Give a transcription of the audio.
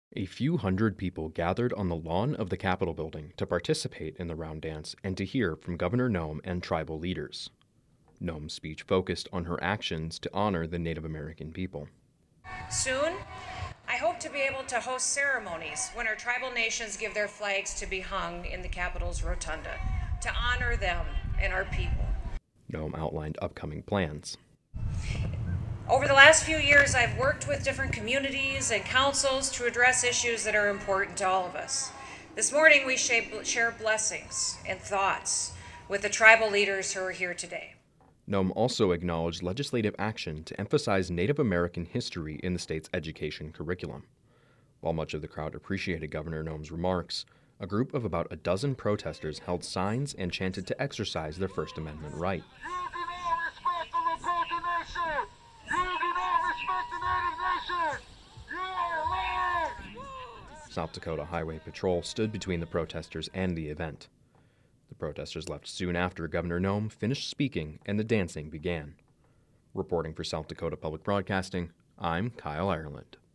A few hundred people gathered on the lawn of the Capitol building to participate in the round dance and to hear from Governor Noem and tribal leaders. Noem's speech focused on her actions to honor the Native American people. Soon, I hope to be able to host ceremonies when our tribal nations give their flags to be hung in the Capitol's rotunda to honor them and our people. Noem outlined upcoming plans. Over the last few years, I've worked with different communities and councils to address issues that are important to all of us. This morning, we share blessings and thoughts with the tribal leaders who are here today. Noem also acknowledged legislative action to emphasize Native American history in the state's education curriculum. While much of the crowd appreciated Governor Noem's remarks, a group of about a dozen protesters held signs and chanted to exercise their First Amendment right. South Dakota Highway Patrol stood between the protesters and the event. The protesters left soon after Governor Noem finished speaking and the dancing began. Reporting for South Dakota Public Broadcasting, I'm Kyle Ireland.